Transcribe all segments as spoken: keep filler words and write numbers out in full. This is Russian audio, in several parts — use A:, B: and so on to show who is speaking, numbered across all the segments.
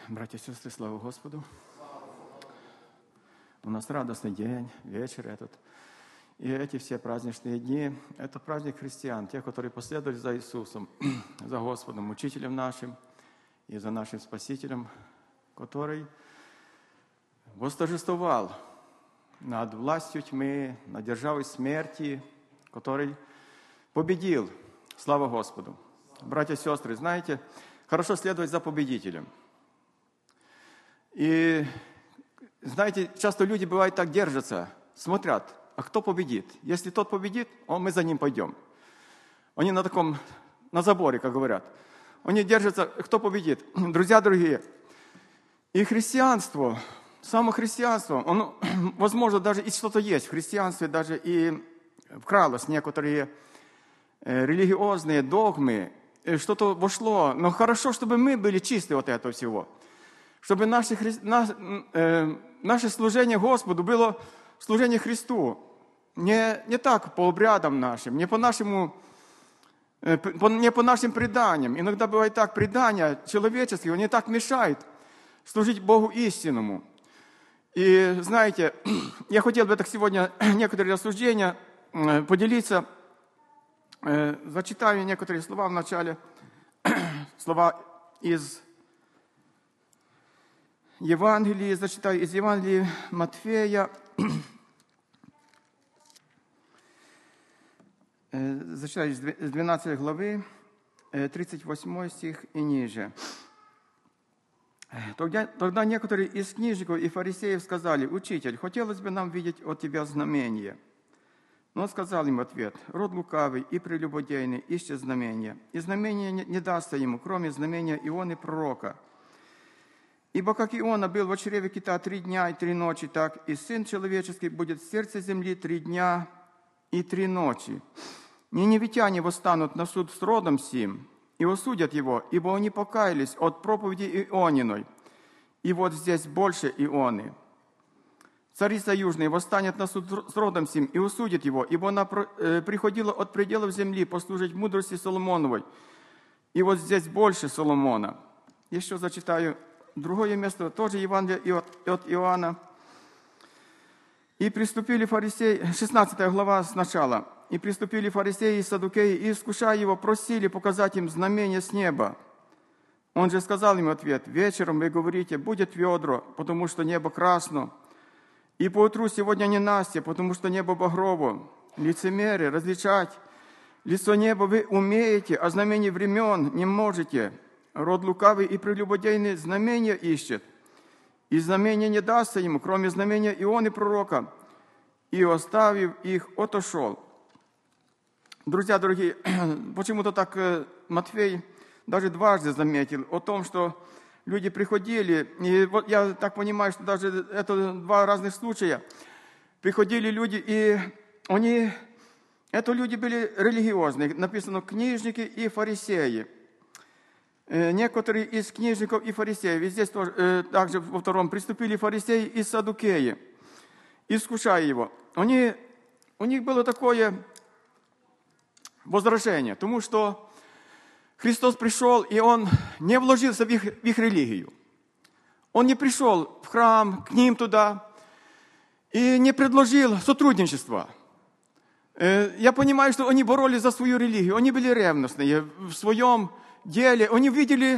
A: Братья и сестры, слава Господу. У нас радостный день, вечер этот. И эти все праздничные дни – это праздник христиан, тех, которые последовали за Иисусом, за Господом, Учителем нашим и за нашим Спасителем, который восторжествовал над властью тьмы, над державой смерти, который победил. Слава Господу. Братья и сестры, знаете, хорошо следовать за победителем. И, знаете, часто люди, бывает, так держатся, смотрят, а кто победит? Если тот победит, он, мы за ним пойдем. Они на таком, на заборе, как говорят. Они держатся, кто победит? Друзья дорогие, и христианство, само христианство, оно, возможно, даже и что-то есть в христианстве, даже и вкралось некоторые религиозные догмы, что-то вошло. Но хорошо, чтобы мы были чисты от этого всего. Чтобы наше, на, э, наше служение Господу было служение Христу. Не, не так по обрядам нашим, не по, нашему, э, по, не по нашим преданиям. Иногда бывает так, предания человеческие, они так мешают служить Богу истинному. И знаете, я хотел бы так сегодня некоторые рассуждения э, поделиться. Э, зачитаю некоторые слова в начале, слова из Евангелии, зачитаю из Евангелия Матфея, зачитаю из двенадцатой главы, тридцать восьмой стих и ниже. Тогда, тогда некоторые из книжников и фарисеев сказали: «Учитель, хотелось бы нам видеть от тебя знамение». Но он сказал им в ответ: «Род лукавый и прелюбодейный ищет знамения, и знамения не, не дастся ему, кроме знамения Ионы пророка. Ибо как Иона был в чреве кита три дня и три ночи, так и Сын Человеческий будет в сердце земли три дня и три ночи. Ниневитяне восстанут на суд с родом сим и осудят его, ибо они покаялись от проповеди Иониной. И вот здесь больше Ионы. Царица Южная восстанет на суд с родом сим и осудит его, ибо она приходила от пределов земли послужить мудрости Соломоновой. И вот здесь больше Соломона». Еще зачитаю другое место, тоже Евангелие от Иоанна. «И приступили фарисеи», шестнадцатая глава сначала. «И приступили фарисеи и саддукеи, и, искушая его, просили показать им знамение с неба. Он же сказал им в ответ: вечером вы говорите, будет ведро, потому что небо красно, и поутру сегодня ненастье, потому что небо багрово. Лицемеры, различать лицо неба вы умеете, а знамений времен не можете. Род лукавый и прелюбодейный знамения ищет, и знамения не дастся ему, кроме знамения Ионы пророка, и, оставив их, отошел». Друзья дорогие, почему-то так Матфей даже дважды заметил о том, что люди приходили, и вот я так понимаю, что даже это два разных случая. Приходили люди, и они, это люди были религиозные, написано книжники и фарисеи. Некоторые из книжников и фарисеев, и здесь тоже, также во втором, приступили фарисеи и саддукеи, искушая его. Они, у них было такое возражение, потому что Христос пришел, и Он не вложился в их, в их религию. Он не пришел в храм, к ним туда, и не предложил сотрудничества. Я понимаю, что они боролись за свою религию, они были ревностные в своем деле, они видели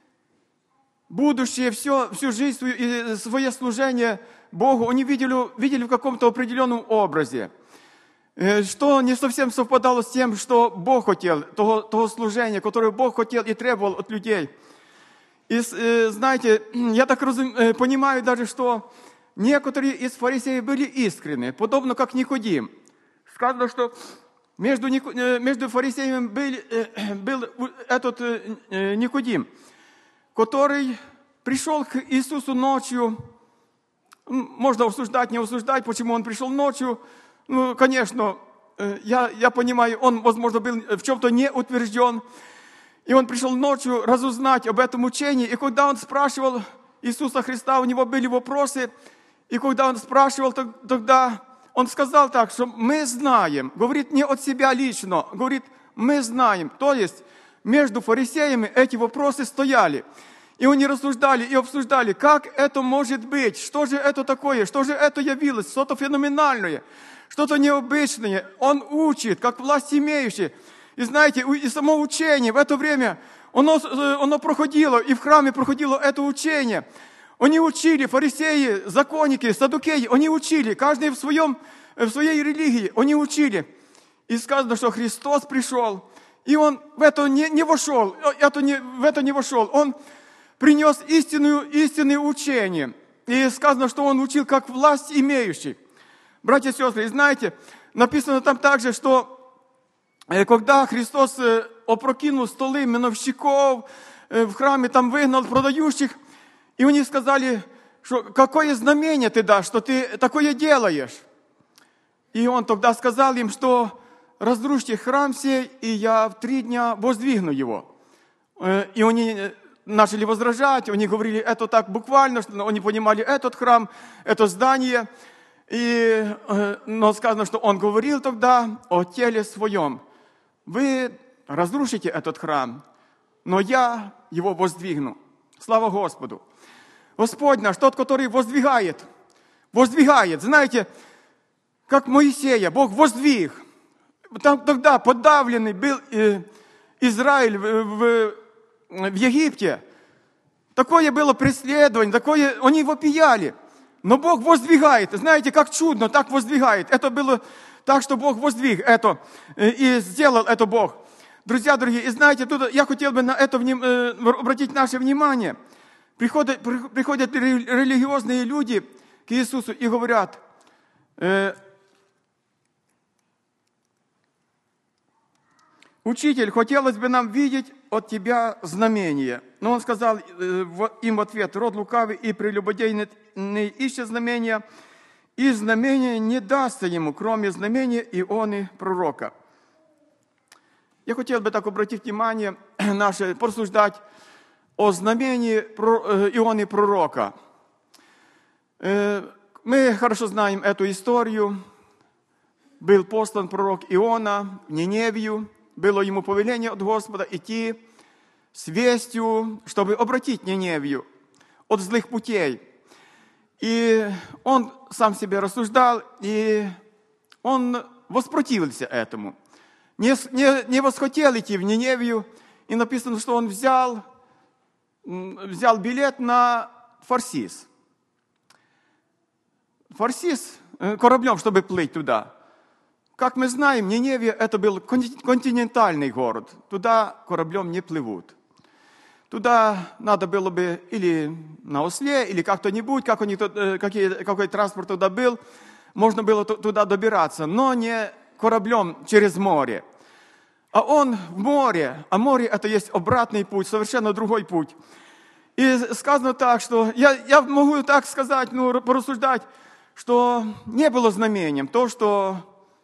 A: будущее, все, всю жизнь, свою, свое служение Богу, они видели, видели в каком-то определенном образе, что не совсем совпадало с тем, что Бог хотел, того, того служения, которое Бог хотел и требовал от людей. И знаете, я так разум, понимаю даже, что некоторые из фарисеев были искренны, подобно как Никодим. Сказано, что Между, между фарисеями был, был этот Никодим, который пришел к Иисусу ночью. Можно осуждать, не осуждать, почему он пришел ночью. Ну, конечно, я, я понимаю, он, возможно, был в чем-то не утвержден. И он пришел ночью разузнать об этом учении. И когда он спрашивал Иисуса Христа, у него были вопросы. И когда он спрашивал, тогда... Он сказал так, что мы знаем, говорит не от себя лично, говорит, мы знаем. То есть между фарисеями эти вопросы стояли. И они рассуждали и обсуждали, как это может быть, что же это такое, что же это явилось, что-то феноменальное, что-то необычное. Он учит, как власть имеющий. И знаете, и само учение в это время, оно, оно проходило, и в храме проходило это учение. Они учили, фарисеи, законники, саддукеи, они учили, каждый в, своем, в своей религии, они учили. И сказано, что Христос пришел, и Он в это не, не вошел, это не, в это не вошел. Он принес истинную, истинное учение. И сказано, что Он учил как власть имеющий. Братья и сестры, и знаете, написано там также, что когда Христос опрокинул столы миновщиков в храме, там выгнал продающих, и они сказали, что какое знамение ты дашь, что ты такое делаешь. И Он тогда сказал им, что разрушьте храм сей, и я в три дня воздвигну его. И они начали возражать, они говорили это так буквально, что они понимали этот храм, это здание. И, но сказано, что Он говорил тогда о теле своем. Вы разрушите этот храм, но я его воздвигну. Слава Господу! Господь наш, тот, который воздвигает, воздвигает. Знаете, как Моисея, Бог воздвиг. Там, тогда подавленный был э, Израиль в, в, в Египте. Такое было преследование, такое, они вопияли. Но Бог воздвигает. Знаете, как чудно, так воздвигает. Это было так, что Бог воздвиг это, э, и сделал это Бог. Друзья дорогие, и знаете, тут я хотел бы на это вним, э, обратить наше внимание. Приходят, приходят религиозные люди к Иисусу и говорят, э, «Учитель, хотелось бы нам видеть от Тебя знамение». Но Он сказал э, им в ответ, «Род лукавый и прелюбодейный ищет знамения, и знамение не дастся ему, кроме знамения Ионы пророка». Я хотел бы так обратить внимание наше, порассуждать о знамении Ионы пророка. Мы хорошо знаем эту историю. Был послан пророк Иона в Ниневию. Было ему повеление от Господа идти с вестью, чтобы обратить Ниневию от злых путей. И он сам себе рассуждал, и он воспротивился этому. Не, не, не восхотел идти в Ниневию, и написано, что он взял взял билет на Фарсис. Фарсис кораблем, чтобы плыть туда. Как мы знаем, Ниневия это был континентальный город. Туда кораблем не плывут. Туда надо было бы или на осле, или как-то-нибудь, как у них, какие, какой транспорт туда был, можно было туда добираться, но не кораблем через море. А он в море, а море это есть обратный путь, совершенно другой путь. И сказано так, что, я, я могу так сказать, ну, порассуждать, что не было знамением то, что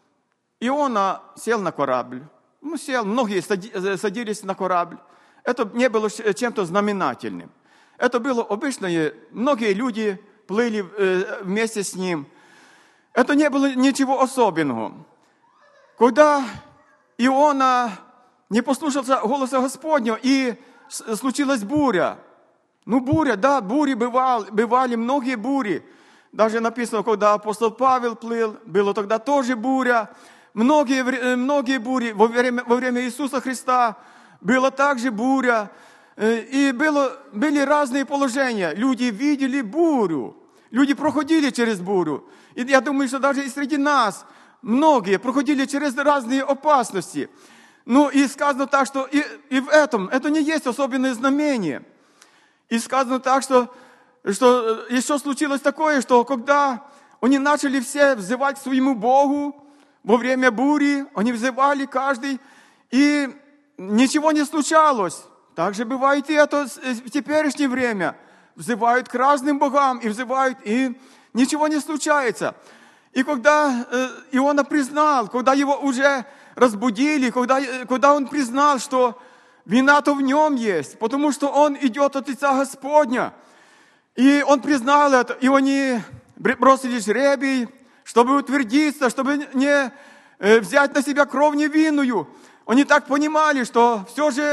A: Иона сел на корабль. Ну, сел, многие садились на корабль. Это не было чем-то знаменательным. Это было обычное, многие люди плыли вместе с ним. Это не было ничего особенного. Когда Иона не послушался голоса Господня, и случилась буря. Ну, буря, да, бури бывали, бывали многие бури. Даже написано, когда апостол Павел плыл, было тогда тоже буря. Многие, многие бури. Во время, во время Иисуса Христа была также буря. И было, были разные положения. Люди видели бурю. Люди проходили через бурю. И я думаю, что даже и среди нас многие проходили через разные опасности. Ну и сказано так, что и, и в этом, это не есть особенное знамение. И сказано так, что, что еще случилось такое, что когда они начали все взывать к своему Богу во время бури, они взывали каждый, и ничего не случалось. Так же бывает и это в теперешнее время. Взывают к разным богам и взывают, и ничего не случается. И когда Иона признал, когда его уже разбудили, когда, когда он признал, что вина-то в нем есть, потому что он идет от лица Господня. И он признал это, и они бросили жребий, чтобы утвердиться, чтобы не взять на себя кровь невинную. Они так понимали, что все же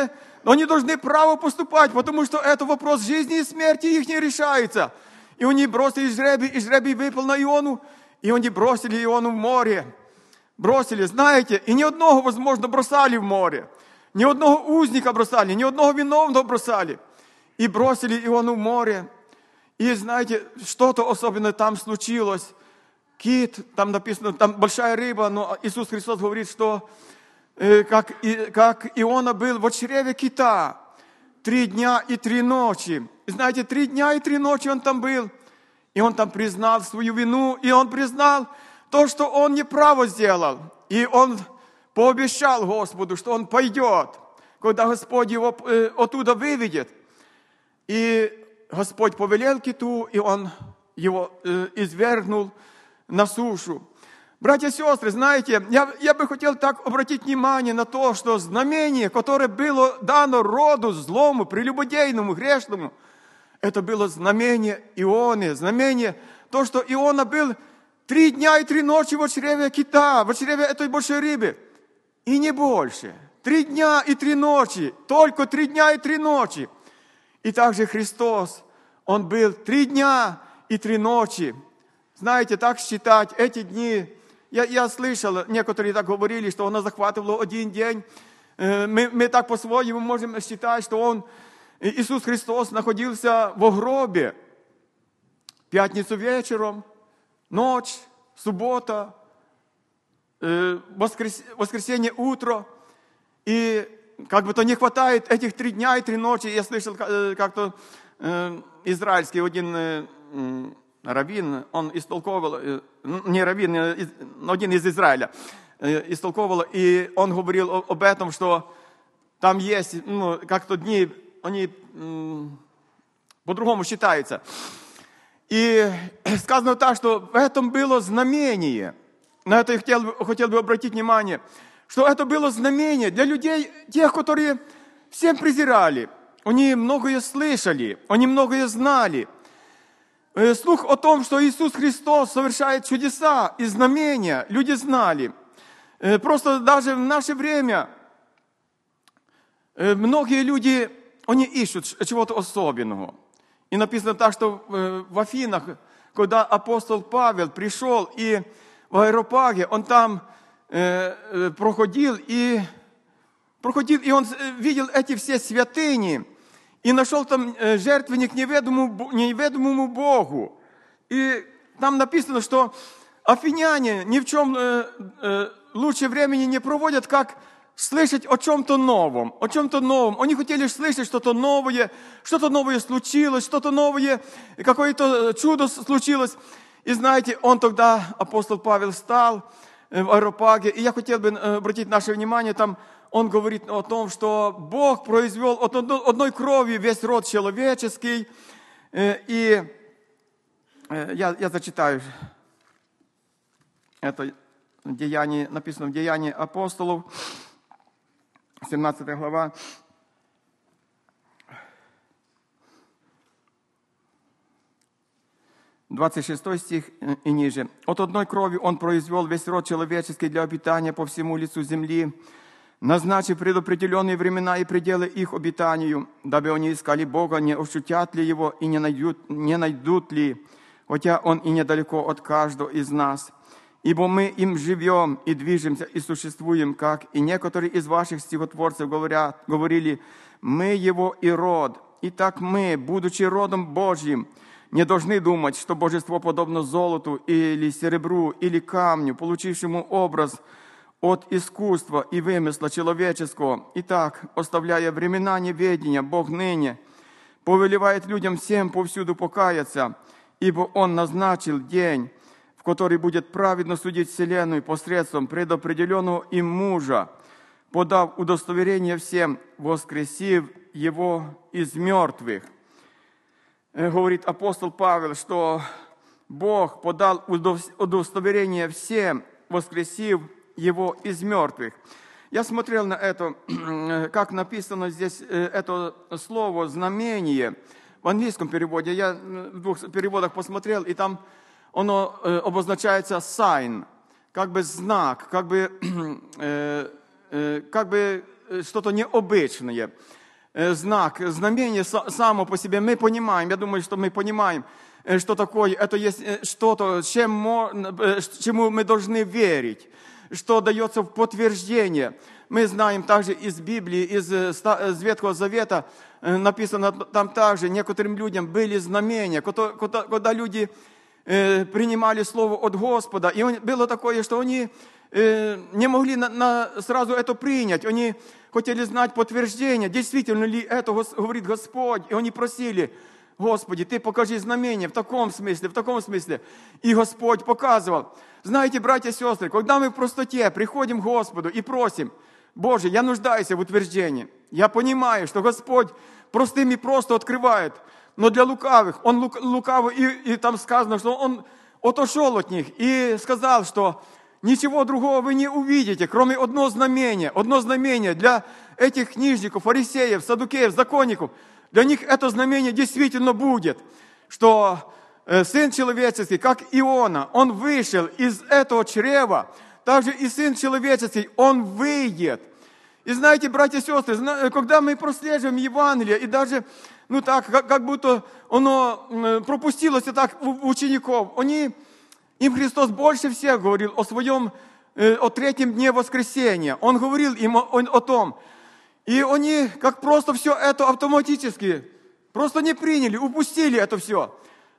A: Но они должны право поступать, потому что это вопрос жизни и смерти их не решается. И они бросили жребий, и жребий выпал на Иону, и они бросили Иону в море. Бросили, знаете, и ни одного, возможно, бросали в море. Ни одного узника бросали, ни одного виновного бросали. И бросили Иону в море. И знаете, что-то особенное там случилось. Кит, там написано, там большая рыба, но Иисус Христос говорит, что э, как, и, как Иона был в чреве кита три дня и три ночи. И знаете, три дня и три ночи он там был. И он там признал свою вину, и он признал то, что он неправо сделал. И он пообещал Господу, что он пойдет, когда Господь его э, оттуда выведет. И Господь повелел киту, и он его э, извергнул на сушу. Братья и сестры, знаете, я, я бы хотел так обратить внимание на то, что знамение, которое было дано роду злому, прелюбодейному, грешному, это было знамение Ионы, знамение, то, что Иона был три дня и три ночи в чреве кита, в чреве этой большой рыбы, и не больше. Три дня и три ночи, только три дня и три ночи. И также Христос, Он был три дня и три ночи. Знаете, так считать эти дни, я, я слышал, некоторые так говорили, что Он захватывал один день. Мы, мы так по-своему можем считать, что Он, Иисус Христос, находился в гробе пятницу вечером, ночь, суббота, воскрес, воскресенье утро. И как бы то не хватает этих три дня и три ночи. Я слышал как-то израильский один раввин, он истолковывал, не раввин, но один из Израиля, истолковывал, и он говорил об этом, что там есть, ну, как-то дни, они м, по-другому считаются. И сказано так, что в этом было знамение. На это я хотел, хотел бы обратить внимание, что это было знамение для людей, тех, которые всем презирали. Они многое слышали, они многое знали. Слух о том, что Иисус Христос совершает чудеса и знамения, люди знали. Просто даже в наше время многие люди, они ищут чего-то особенного. И написано так, что в Афинах, когда апостол Павел пришел и в Аэропаге, он там проходил и, проходил, и он видел эти все святыни, и нашел там жертвенник неведомому, неведомому Богу. И там написано, что афиняне ни в чем э, э, лучше времени не проводят, как слышать о чем-то новом. О чем-то новом. Они хотели слышать что-то новое, что-то новое случилось, что-то новое, какое-то чудо случилось. И знаете, он тогда, апостол Павел, встал в Аэропаге, и я хотел бы обратить наше внимание, там он говорит о том, что Бог произвел от одной крови весь род человеческий. И я, я зачитаю это деяние, написано в Деянии апостолов, семнадцатая глава. двадцать шестой стих и ниже. «От одной крови Он произвел весь род человеческий для обитания по всему лицу земли, назначив предопределенные времена и пределы их обитанию, дабы они искали Бога, не ощутят ли Его и не найдут, не найдут ли, хотя Он и недалеко от каждого из нас. Ибо мы им живем и движемся и существуем, как и некоторые из ваших стихотворцев говорят, говорили, мы Его и род. Итак мы, будучи родом Божьим, не должны думать, что божество подобно золоту или серебру или камню, получившему образ от искусства и вымысла человеческого. Итак, оставляя времена неведения, Бог ныне повелевает людям всем повсюду покаяться, ибо Он назначил день, в который будет праведно судить вселенную посредством предопределенного им мужа, подав удостоверение всем, воскресив Его из мертвых». Говорит апостол Павел, что Бог подал удостоверение всем, воскресив Его из мертвых. Я смотрел на это, как написано здесь это слово «знамение» в английском переводе. Я в двух переводах посмотрел, и там оно обозначается sign, как бы знак, как бы, как бы что-то необычное. знак, знамение само по себе. Мы понимаем, я думаю, что мы понимаем, что такое. Это есть что-то, чему мы должны верить, что дается в подтверждение. Мы знаем также из Библии, из Ветхого Завета, написано там также, некоторым людям были знамения, когда, когда люди принимали слово от Господа. И было такое, что они не могли на, на, сразу это принять. Они хотели знать подтверждение, действительно ли это говорит Господь. И они просили: Господи, Ты покажи знамение в таком смысле, в таком смысле. И Господь показывал. Знаете, братья и сестры, когда мы в простоте приходим к Господу и просим: Боже, я нуждаюсь в утверждении. Я понимаю, что Господь простым и просто открывает. Но для лукавых, он лук, лукавый, и, и там сказано, что он отошел от них и сказал, что ничего другого вы не увидите, кроме одного знамения. Одно знамение для этих книжников, фарисеев, саддукеев, законников. Для них это знамение действительно будет, что э, Сын Человеческий, как Иона, он вышел из этого чрева, также и Сын Человеческий, он выйдет. И знаете, братья и сестры, когда мы прослеживаем Евангелие, и даже, ну так, как, как будто оно пропустилось так у учеников, они, им Христос больше всех говорил о своем, о третьем дне воскресения. Он говорил им о, о том. И они, как просто все это автоматически, просто не приняли, упустили это все.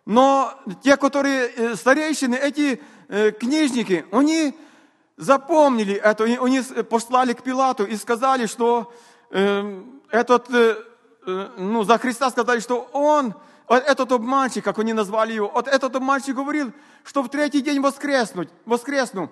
A: Но те, которые старейшины, эти книжники, они запомнили это, они послали к Пилату и сказали, что э, этот, э, ну, за Христа сказали, что он, этот обманщик, как они назвали его, вот этот обманщик говорил, что в третий день воскреснуть, воскресну.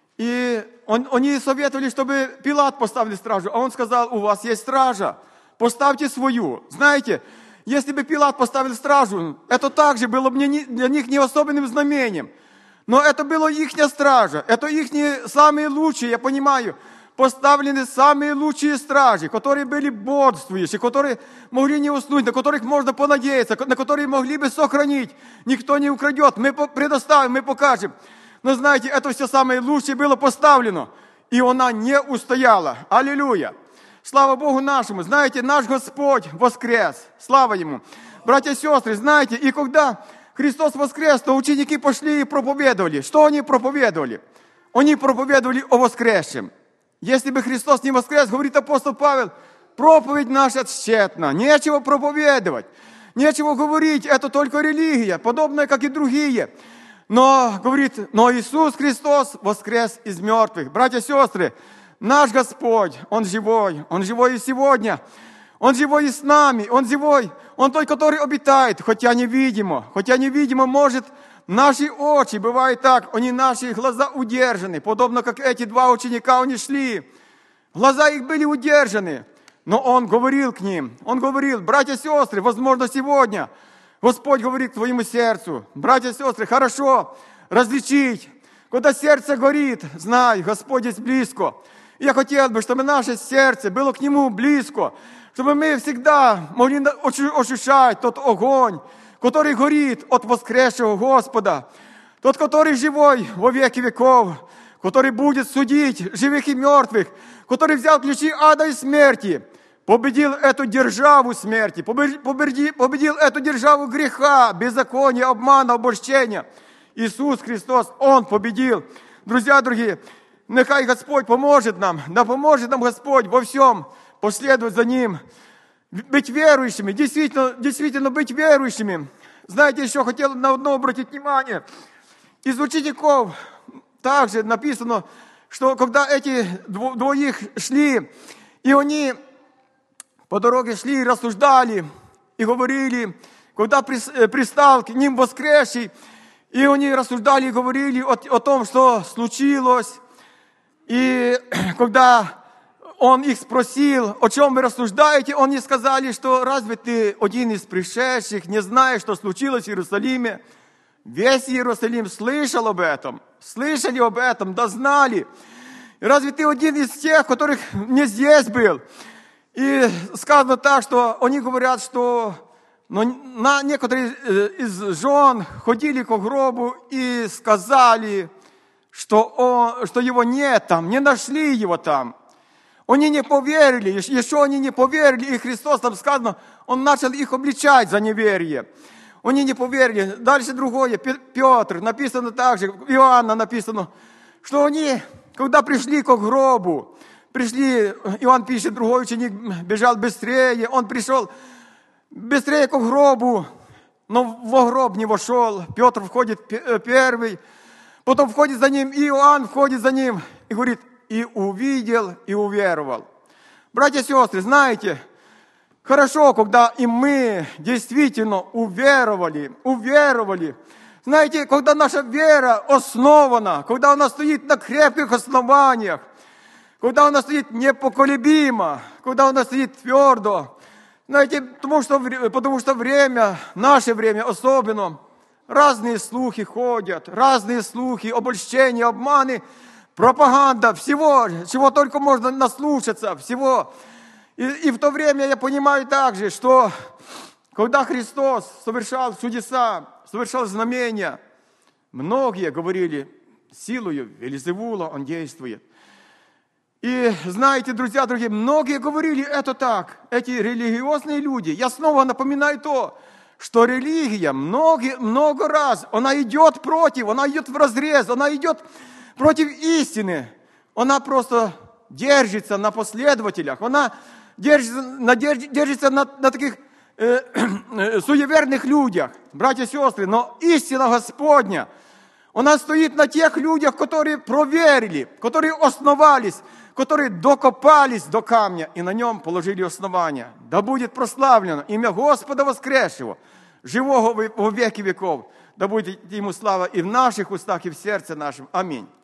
A: И он, они советовали, чтобы Пилат поставили стражу, а он сказал: у вас есть стража, поставьте свою. Знаете, если бы Пилат поставил стражу, это также было бы для них не особенным знамением. Но это была ихняя стража, это их самые лучшие, я понимаю, поставлены самые лучшие стражи, которые были бодрствующие, которые могли не уснуть, на которых можно понадеяться, на которые могли бы сохранить. Никто не украдет, мы предоставим, мы покажем. Но знаете, это все самое лучшее было поставлено, и она не устояла. Аллилуйя! Слава Богу нашему! Знаете, наш Господь воскрес, слава Ему! Братья и сестры, знаете, и когда Христос воскрес, то ученики пошли и проповедовали. Что они проповедовали? Они проповедовали о воскресшем. Если бы Христос не воскрес, говорит апостол Павел, проповедь наша тщетна, нечего проповедовать, нечего говорить, это только религия, подобная, как и другие. Но, говорит, но Иисус Христос воскрес из мертвых. Братья и сестры, наш Господь, Он живой, Он живой и сегодня. Он живой и с нами, Он живой, Он тот, который обитает, хотя невидимо, хотя невидимо, может, наши очи, бывает так, они наши глаза удержаны, подобно как эти два ученика, они шли, глаза их были удержаны, но Он говорил к ним, Он говорил: братья и сестры, возможно, сегодня Господь говорит к твоему сердцу: братья и сестры, хорошо различить, когда сердце горит, знай, Господь здесь близко. И я хотел бы, чтобы наше сердце было к Нему близко, чтобы мы всегда могли ощущать тот огонь, который горит от воскресшего Господа, тот, который живой во веки веков, который будет судить живых и мертвых, который взял ключи ада и смерти, победил эту державу смерти, победил, победил эту державу греха, беззакония, обмана, обольщения. Иисус Христос, Он победил. Друзья дорогие, нехай Господь поможет нам, да поможет нам Господь во всем последовать за Ним, быть верующими, действительно, действительно быть верующими. Знаете, еще хотел на одно обратить внимание. Из учеников также написано, что когда эти двоих шли, и они по дороге шли и рассуждали, и говорили, когда пристал к ним воскресший, и они рассуждали и говорили о, о том, что случилось, и когда Он их спросил, о чем вы рассуждаете, они сказали, что разве ты один из пришедших, не знаешь, что случилось в Иерусалиме? Весь Иерусалим слышал об этом, слышали об этом, да знали. Разве ты один из тех, которых не здесь был? И сказано так, что они говорят, что но на некоторые из жен ходили к гробу и сказали, что, он, что его нет там, не нашли его там. Они не поверили, еще они не поверили, и Христос, там сказано, Он начал их обличать за неверие. Они не поверили. Дальше другое, Петр, написано также, Иоанна написано, что они, когда пришли к гробу, пришли, Иоанн пишет, другой ученик бежал быстрее, он пришел быстрее к гробу, но в гроб не вошел. Петр входит первый, потом входит за ним, и Иоанн входит за ним и говорит, и увидел, и уверовал. Братья и сестры, знаете, хорошо, когда и мы действительно уверовали, уверовали. Знаете, когда наша вера основана, когда она стоит на крепких основаниях, когда она стоит непоколебимо, когда она стоит твердо. Знаете, потому что, потому что время, наше время особенно, разные слухи ходят, разные слухи, обольщения, обманы, пропаганда, всего, чего только можно наслушаться, всего. И, и в то время я понимаю также, что когда Христос совершал чудеса, совершал знамения, многие говорили, силою Вельзевула Он действует. И знаете, друзья, дорогие, многие говорили это так, эти религиозные люди. Я снова напоминаю то, что религия многие, много раз, она идет против, она идет вразрез, она идет против истины. Она просто держится на последователях, она держится на, держится на, на таких э, э, суеверных людях, братья и сестры. Но истина Господня, она стоит на тех людях, которые проверили, которые основались, которые докопались до камня и на нем положили основания. Да будет прославлено имя Господа воскресшего, живого во веки веков. Да будет Ему слава и в наших устах, и в сердце нашем. Аминь.